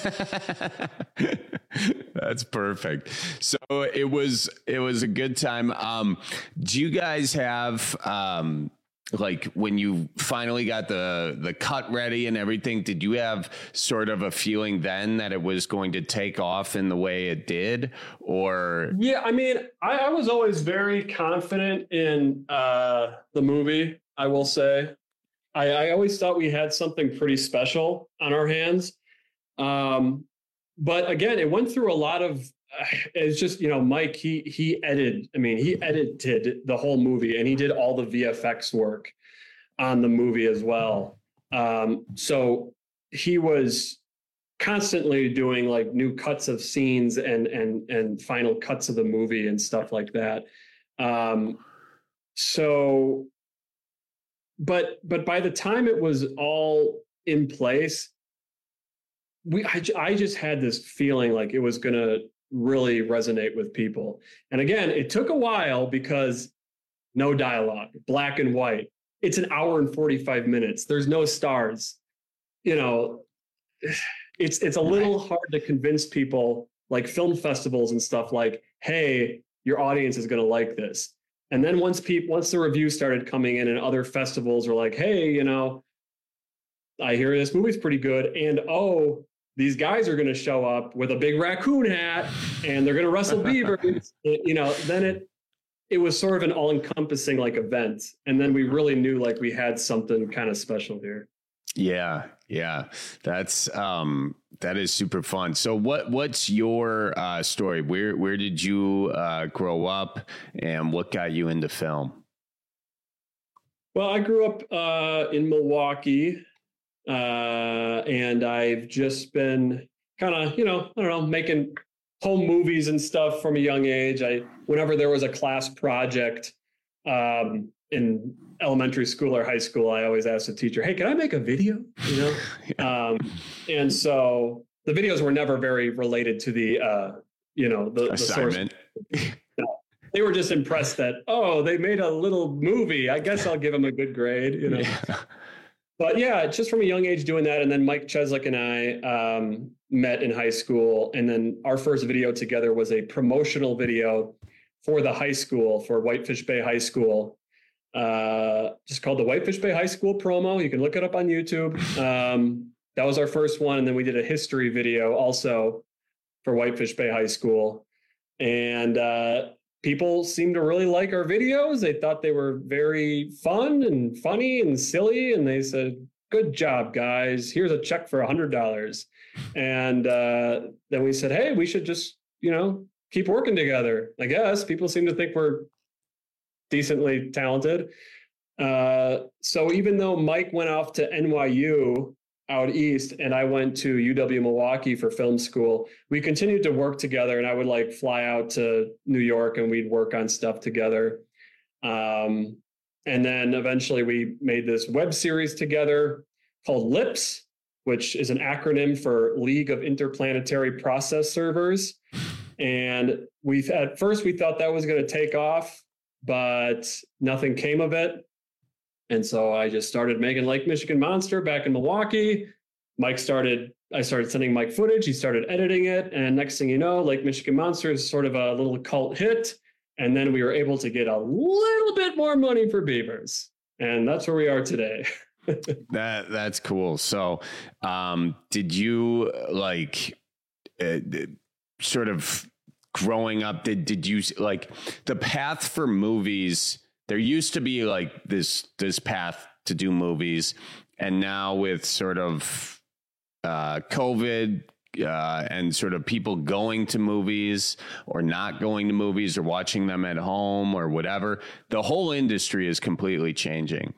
That's perfect. So it was a good time. Do you guys have, like, when you finally got the cut ready and everything, did you have sort of a feeling then that it was going to take off in the way it did? Or yeah, I mean, I was always very confident in the movie, I will say. I always thought we had something pretty special on our hands. But again, it went through a lot of, it's just, Mike, he edited the whole movie, and he did all the VFX work on the movie as well. So he was constantly doing like new cuts of scenes and final cuts of the movie and stuff like that. But by the time it was all in place, I just had this feeling like it was going to really resonate with people. And again, it took a while because no dialogue, black and white. It's an hour and 45 minutes. There's no stars. It's a little hard to convince people, like film festivals and stuff, like, hey, your audience is going to like this. And then once the reviews started coming in and other festivals were like, hey, I hear this movie's pretty good. And these guys are going to show up with a big raccoon hat and they're going to wrestle beavers, then it was sort of an all-encompassing like event. And then we really knew like we had something kind of special here. Yeah. That is super fun. So what's your story? Where did you grow up and what got you into film? Well, I grew up in Milwaukee. And I've just been kind of, making home movies and stuff from a young age. Whenever there was a class project in elementary school or high school, I always asked the teacher, hey, can I make a video? And so the videos were never very related to the assignment. The source. They were just impressed that, they made a little movie. I guess I'll give them a good grade, Yeah. But yeah, just from a young age doing that. And then Mike Cheslick and I met in high school. And then our first video together was a promotional video for the high school, for Whitefish Bay High School, just called the Whitefish Bay High School promo. You can look it up on YouTube. That was our first one. And then we did a history video also for Whitefish Bay High School. And people seemed to really like our videos. They thought they were very fun and funny and silly. And they said, good job, guys. Here's a check for $100. And then we said, hey, we should just, keep working together. I guess people seem to think we're decently talented. So even though Mike went off to NYU out east and I went to UW Milwaukee for film school, we continued to work together, and I would like fly out to New York and we'd work on stuff together. And then eventually we made this web series together called LIPS, which is an acronym for League of Interplanetary Process Servers. And at first we thought that was going to take off, but nothing came of it. And so I just started making Lake Michigan Monster back in Milwaukee. I started sending Mike footage. He started editing it. And next thing you know, Lake Michigan Monster is sort of a little cult hit. And then we were able to get a little bit more money for Beavers. And that's where we are today. That's cool. So did you sort of growing up, did you like the path for movies? There used to be like this path to do movies. And now with sort of COVID and sort of people going to movies or not going to movies or watching them at home or whatever, the whole industry is completely changing,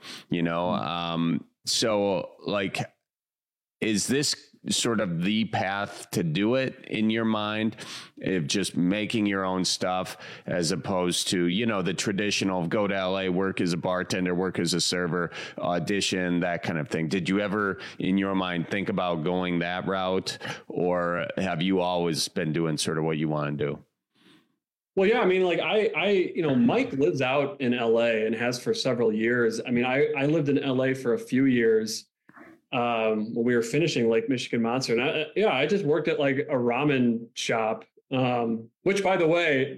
so like, is this sort of the path to do it in your mind, of just making your own stuff as opposed to, the traditional go to LA, work as a bartender, work as a server, audition, that kind of thing? Did you ever in your mind think about going that route, or have you always been doing sort of what you want to do? Well, yeah, I mean, like Mike lives out in LA and has for several years. I mean, I lived in LA for a few years when we were finishing Lake Michigan Monster. And I just worked at like a ramen shop, which, by the way,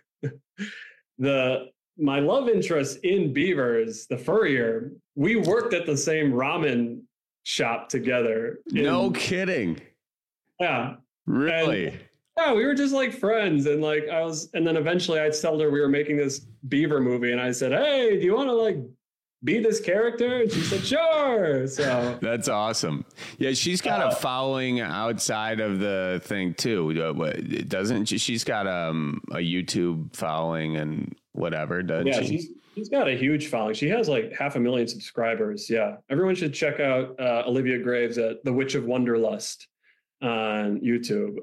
my love interest in Beavers, the Furrier, we worked at the same ramen shop together. No kidding. Yeah. Really? Yeah, we were just like friends. And and then eventually I'd tell her we were making this Beaver movie. And I said, hey, do you want to like be this character? And she said, sure. So that's awesome. Yeah, she's got a following outside of the thing too, doesn't she? She's got a YouTube following and whatever, doesn't she? She's got a huge following. She has like 500,000 subscribers. Yeah, everyone should check out Olivia Graves at The Witch of Wonderlust on YouTube.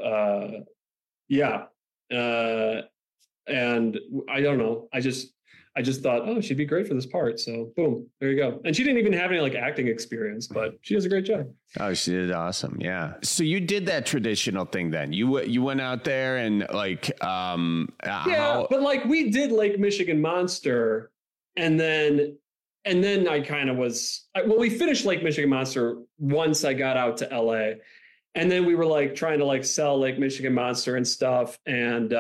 And I don't know. I just thought, oh, she'd be great for this part. So boom, there you go. And she didn't even have any like acting experience, but she does a great job. Oh, she did awesome. Yeah. So you did that traditional thing then. You went out there and like, but like we did Lake Michigan Monster, and then I kind of we finished Lake Michigan Monster once I got out to LA, and then we were like trying to like sell Lake Michigan Monster and stuff. And,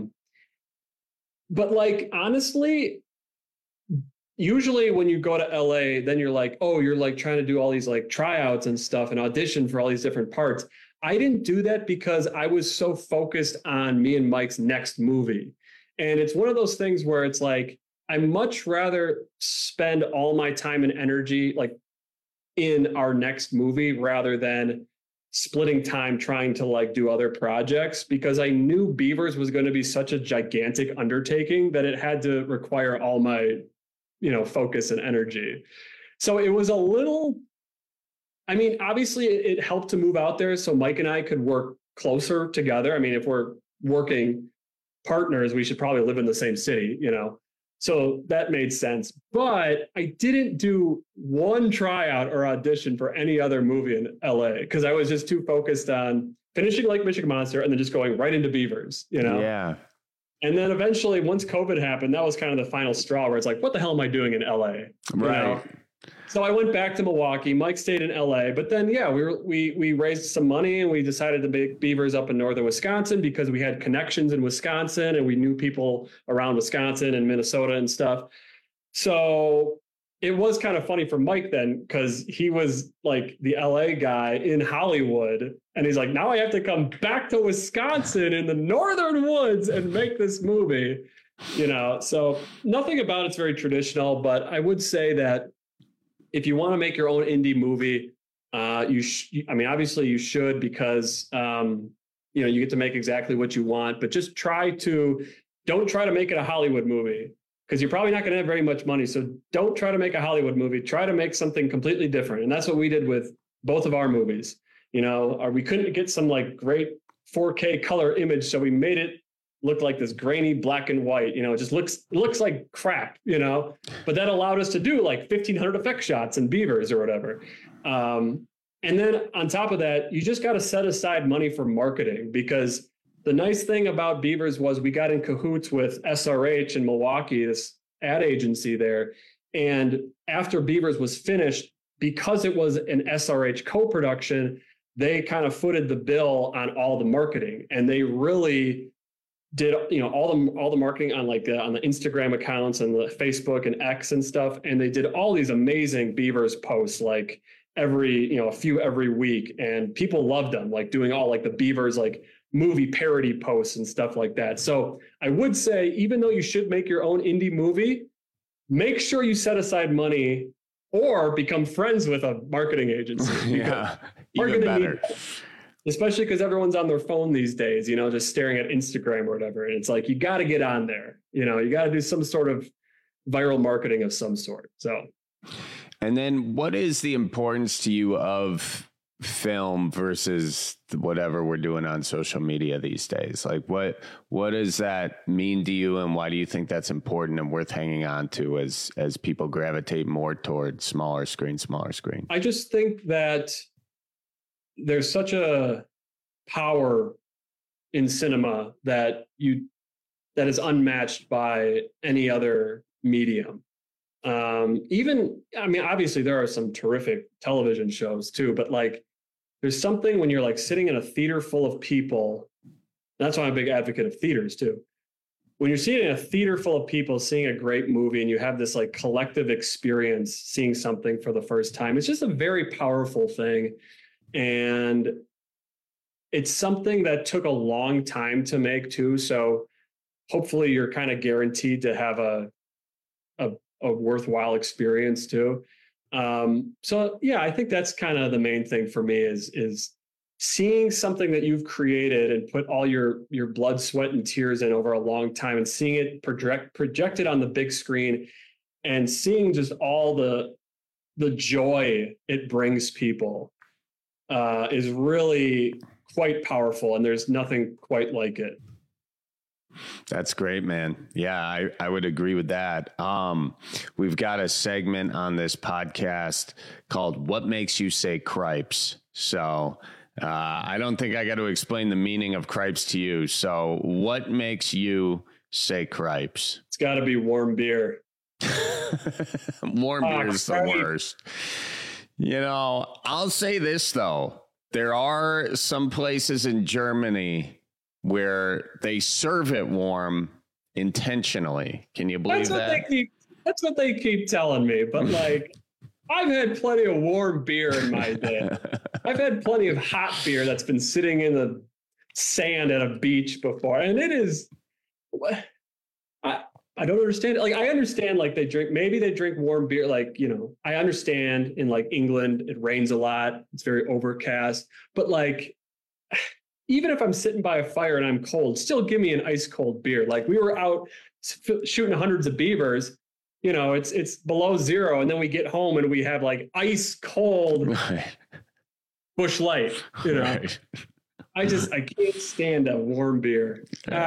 but like, honestly, usually when you go to LA, then you're like, oh, you're like trying to do all these like tryouts and stuff and audition for all these different parts. I didn't do that because I was so focused on me and Mike's next movie. And it's one of those things where it's like, I much rather spend all my time and energy like in our next movie rather than splitting time trying to like do other projects, because I knew Beavers was going to be such a gigantic undertaking that it had to require all my focus and energy. So it was a little, I mean, obviously it helped to move out there so Mike and I could work closer together. I mean, if we're working partners, we should probably live in the same city, so that made sense. But I didn't do one tryout or audition for any other movie in LA because I was just too focused on finishing Lake Michigan Monster and then just going right into Beavers, Yeah. And then eventually, once COVID happened, that was kind of the final straw where it's like, what the hell am I doing in LA? Right. So I went back to Milwaukee. Mike stayed in LA, but then, we raised some money and we decided to make Beavers up in northern Wisconsin because we had connections in Wisconsin and we knew people around Wisconsin and Minnesota and stuff. So it was kind of funny for Mike then, because he was like the LA guy in Hollywood. And he's like, now I have to come back to Wisconsin in the northern woods and make this movie, So nothing about it's very traditional, but I would say that if you want to make your own indie movie, obviously you should, because, you get to make exactly what you want, but just don't try to make it a Hollywood movie, because you're probably not going to have very much money. So don't try to make a Hollywood movie. Try to make something completely different. And that's what we did with both of our movies. We couldn't get some like great 4K color image, so we made it look like this grainy black and white. It just looks like crap. But that allowed us to do like 1,500 effect shots and beavers or whatever. And then on top of that, you just got to set aside money for marketing, because the nice thing about beavers was we got in cahoots with SRH in Milwaukee, this ad agency there. And after Beavers was finished, because it was an SRH co-production, they kind of footed the bill on all the marketing, and they really did, all the marketing on on the Instagram accounts and the Facebook and X and stuff. And they did all these amazing Beavers posts, like a few every week, and people loved them, like doing all like the Beavers, like movie parody posts and stuff like that. So I would say, even though you should make your own indie movie, make sure you set aside money or become friends with a marketing agency. Yeah, even better. Especially because everyone's on their phone these days, just staring at Instagram or whatever. And it's like, you got to get on there. You got to do some sort of viral marketing of some sort. So. And then what is the importance to you of film versus whatever we're doing on social media these days? Like what does that mean to you, and why do you think that's important and worth hanging on to as people gravitate more towards smaller screen? I just think that there's such a power in cinema that is unmatched by any other medium. Obviously there are some terrific television shows too, but like there's something when you're like sitting in a theater full of people. That's why I'm a big advocate of theaters too. When you're sitting in a theater full of people seeing a great movie and you have this like collective experience seeing something for the first time, it's just a very powerful thing. And it's something that took a long time to make too. So hopefully you're kind of guaranteed to have a worthwhile experience too. So yeah, I think that's kind of the main thing for me is seeing something that you've created and put all your blood, sweat, and tears in over a long time, and seeing it projected on the big screen, and seeing just all the joy it brings people is really quite powerful, and there's nothing quite like it. That's great, man. Yeah, I would agree with that. We've got a segment on this podcast called What Makes You Say Cripes? So I don't think I got to explain the meaning of cripes to you. So what makes you say cripes? It's got to be warm beer. Warm beer is the worst. I'll say this, though. There are some places in Germany where they serve it warm intentionally. Can you believe that? That's what they keep telling me. But like, I've had plenty of warm beer in my day. I've had plenty of hot beer that's been sitting in the sand at a beach before. And it is, I don't understand it. Like, I understand, like, maybe they drink warm beer. Like, I understand in like England, it rains a lot. It's very overcast, but like, even if I'm sitting by a fire and I'm cold, still give me an ice cold beer. Like, we were out shooting hundreds of beavers, it's below zero. And then we get home and we have like ice cold Busch Light, Right. I can't stand a warm beer.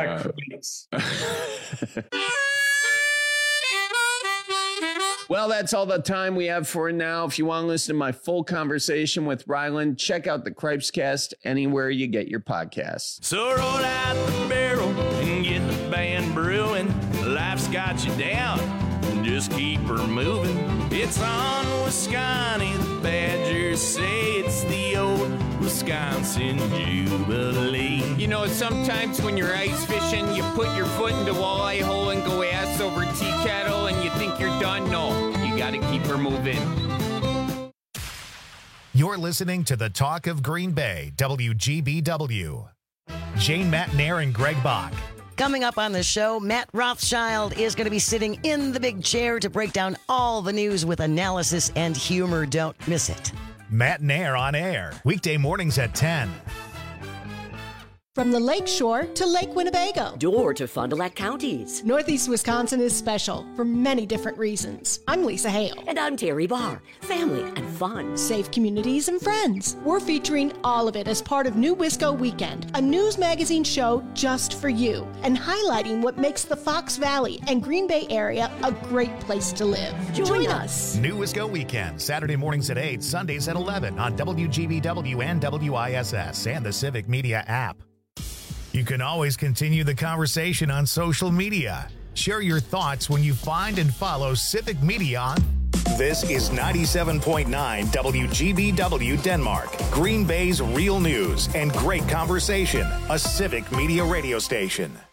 Well, that's all the time we have for now. If you want to listen to my full conversation with Ryland, check out the Cripescast anywhere you get your podcasts. So roll out the barrel and get the band brewing. Life's got you down, just keep her moving. It's on Wisconsin, the Badgers say it's the old Wisconsin Jubilee. Sometimes when you're ice fishing, you put your foot in the walleye hole and go ass over tea kettle and you think you're done. No, you got to keep her moving. You're listening to the Talk of Green Bay, WGBW. Jane Matnair and Greg Bach Coming up on the show, Matt Rothschild is going to be sitting in the big chair to break down all the news with analysis and humor. Don't miss it. Matt Nair on air, weekday mornings at 10. From the Lake Shore to Lake Winnebago. Door to Fond du Lac counties. Northeast Wisconsin is special for many different reasons. I'm Lisa Hale. And I'm Terry Barr. Family and fun. Safe communities and friends. We're featuring all of it as part of New Wisco Weekend, a news magazine show just for you, and highlighting what makes the Fox Valley and Green Bay area a great place to live. Join us. New Wisco Weekend, Saturday mornings at 8, Sundays at 11 on WGBW and WISS and the Civic Media app. You can always continue the conversation on social media. Share your thoughts when you find and follow Civic Media on. This is 97.9 WGBW Denmark, Green Bay's real news and great conversation, a Civic Media radio station.